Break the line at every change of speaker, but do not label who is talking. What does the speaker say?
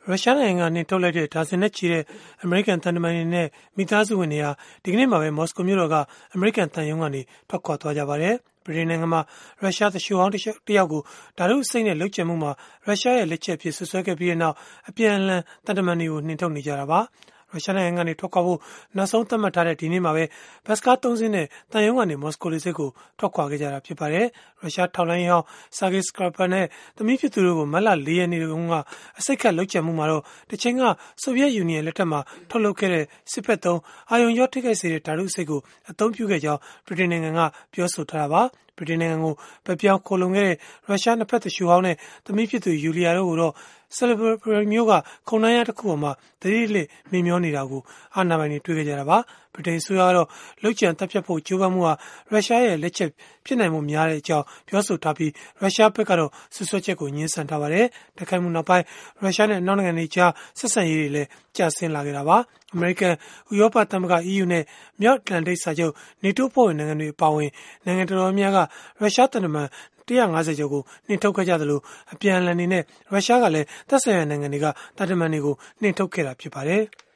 ရုရှားနိုင်ငံကနေထုတ်လိုက်တဲ့ဒါဇင်နဲ့ချီတဲ့အမေရိကန်သံတမန်တွေနဲ့မိသားစုဝင်တွေဟာဒီကနေ့မှာပဲမော်စကိုမြို့တော်ကအမေရိကန်သံရုံးကနေထွက်ခွာသွားကြပါတယ်။ဗြိတိန်နိုင်ငံမှာရုရှားသရှုဟောင်းတစ်ယောက်ကိုဓာတုအဆိပ်နဲ့လုပ်ကြံမှုမှာရုရှားရဲ့လက်ချက်အဖြစ်ဆွဆွဲခဲ့ပြီးနောက်အပြန်အလှန်သံတမန်တွေကိုနှင်ထုတ်နေကြတာပါ။ရုရှားနိုင်ငံကနေထွက်ခွာဖို့နောက်ဆုံးသတ်မှတ်ထားတဲ့ဒီနေ့မှာပဲဘတ်စကား3စင်းနဲ့တန်ယုံကနေမော်စကိုလေဆိပ်ကိုထွက်ခွာခဲ့ကြတာဖြစ်ပါတယ်။ရုရှားထောက်လှမ်းရေးဟောင်းဆာဂေးစကရာပါနဲ့သမီးဖြစ်သူတို့ကိုမတ်လ4ရက်နေ့ကအစိတ်ခတ်လုပ်ကြံမှုမှာတော့တချိန်ကဆိုဗီယက်ယူနီယံလက်ထက်မှာထုတ်လုပ်ခဲ့တဲ့စစ်ဖက်သုံးအာရုံကြောထိခိုက်စေတဲ့ဓာတုအဆိပ်ကိုအသုံးပြုခဲ့ကြောင်းဗြိတိန်နိုင်ငံကပြောဆိုထားတာပါ။ဗြိတိန်နိုင်ငံကိုဗပြောင်းခိုလုံခဲ့တဲ့ရုရှားနှစ်ဖက်သရှုဟောင်းနဲ့သမီးဖြစ်သူယူလီယာတို့ကိုတော့ဆယ်လဘရီမြို့ကခုံနှန်းရတစ်ခုပေါ်မှာသတိလစ်မေမျောနေတာကိုအာဏာပိုင်တွေတွေ့ခဲ့ကြတာပါဗြိတိန်အစိုးရကတော့လုကြံတပ်ဖြတ်ဖို့ကြိုးပမ်းမှုဟာရုရှားရဲ့လက်ချက်ဖြစ်နိုင်မှုများတဲ့အကြောင်းပြောဆိုထားပြီးရုရှားဘက်ကတော့ဆွဆွဲချက်ကိုညှင်းဆန်ထားပါတယ်တိုက်ခိုက်မှုနောက်ပိုင်းရုရှားနဲ့နောက်နိုင်ငံတွေကြားဆက်ဆံရေးတွေလည်းကျဆင်းလာခဲ့တာပါအမေရိကန်ဥရောပသမဂ္ဂ EU နဲ့မြောက်အတ္တလန်တိတ်စာချုပ် NATO ဖွဲ့ဝင်နိုင်ငံတွေအပါအဝင်နိုင်ငံတော်တော်များများကရုရှားတန်တမန်150ကျော်ကိုနှင်ထုတ်ခဲ့ကြသလိုအပြန်အလှန်နေနဲ့ရုရှားကလည်းသက်ဆိုင်ရာနိုင်ငံတွေကတာတမန်တွေကိုနှင်ထုတ်ခဲ့တာဖြစ်ပါတယ်။